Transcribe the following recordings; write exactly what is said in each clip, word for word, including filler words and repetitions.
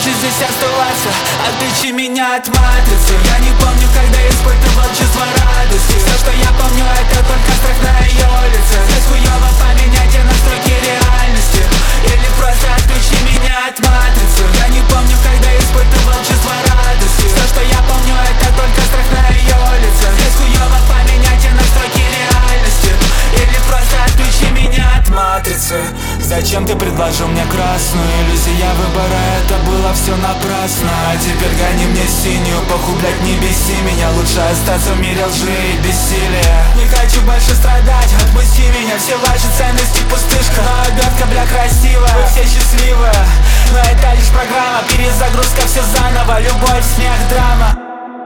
хочу здесь оставаться, отключи меня от матрицы. Я не помню, когда испытывал чувство радости. Все, что я помню, это только страх на ее лице. Здесь хуёво поменять те настройки реальности, или просто отключи меня от матрицы. Я не помню, когда испытывал чувство радости. Все, что я помню, это только страх на ее лице. Здесь хуёво поменять те настройки реальности, или просто отключи меня от матрицы. Зачем ты предложил мне красную? Иллюзия выбора, это было все напрасно. А теперь гони мне синюю, похуй, блядь, не беси меня. Лучше остаться в мире лжи и бессилия. Не хочу больше страдать, отпусти меня. Все ваши ценности пустышка, но обертка, бля, красивая. Вы все счастливы, но это лишь программа. Перезагрузка, все заново, любовь, смех, драма.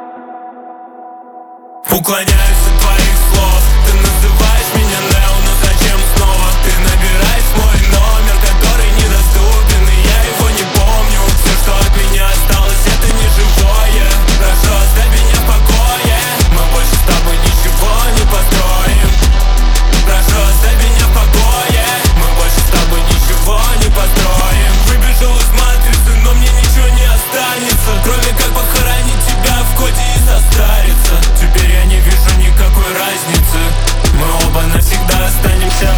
Уклоняюсь от твоих слов. Ты называешь меня Нео, но зачем снова? Ты набираешь мой номер, который недоступен, и я его не помню. Все, что от меня осталось, это не живое. Прошу, оставь меня в покое. Мы больше с тобой ничего не построим. Прошу, оставь меня в покое. Мы больше с тобой ничего не построим. Выбежал из матрицы, но мне ничего не останется, кроме как похоронить тебя в коде и состариться. Теперь я не вижу никакой разницы. Мы оба навсегда останемся.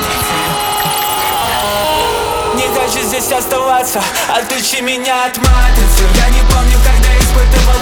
Не хочу здесь оставаться, отключи меня от матрицы. Я не помню, когда испытывал